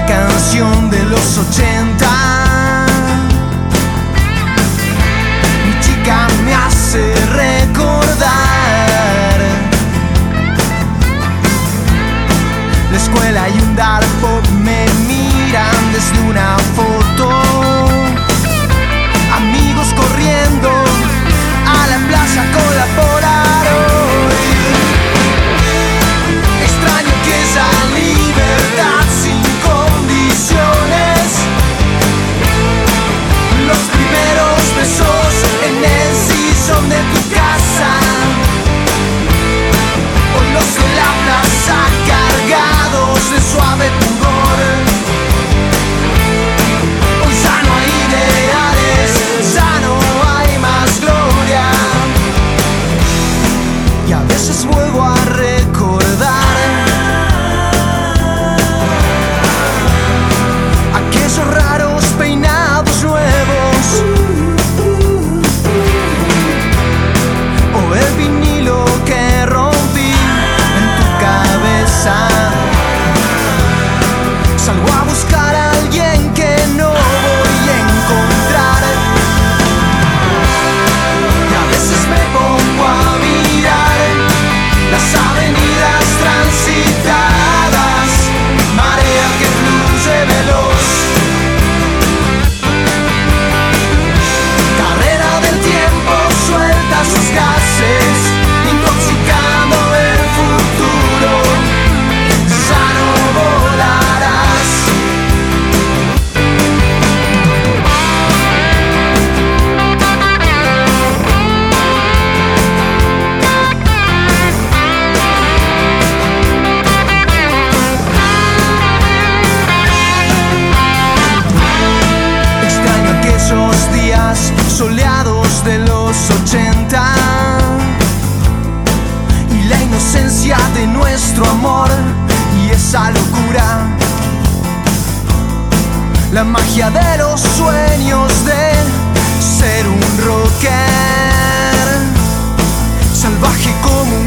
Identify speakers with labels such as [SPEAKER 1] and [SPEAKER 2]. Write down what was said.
[SPEAKER 1] una canción de los 80. Mi chica me hace recordar la escuela y un dark pop me miran desde una foto. Amigos corriendo a la plaza con la Polaroid. Extraño que esa libertad sin condiciones. Los primeros besos en el sillón de tu casa. Hoy los de la plaza cargados de suave pudor. Hoy ya no hay ideales, ya no hay más gloria. Y a veces vuelvo a recordar aquellos raros peinados nuevos, o el vinilo que rompí en tu cabeza. Salgo a buscar a alguien que no voy a encontrar. Y a veces me pongo a mirar las avenidas transitadas, marea que fluye veloz. Carrera del tiempo suelta sus gases, intoxicando el futuro. Ya no volarás. Extraño aquellos días soleados de los 80 y la inocencia de nuestro amor y esa locura, la magia de los sueños de ser un rocker salvaje como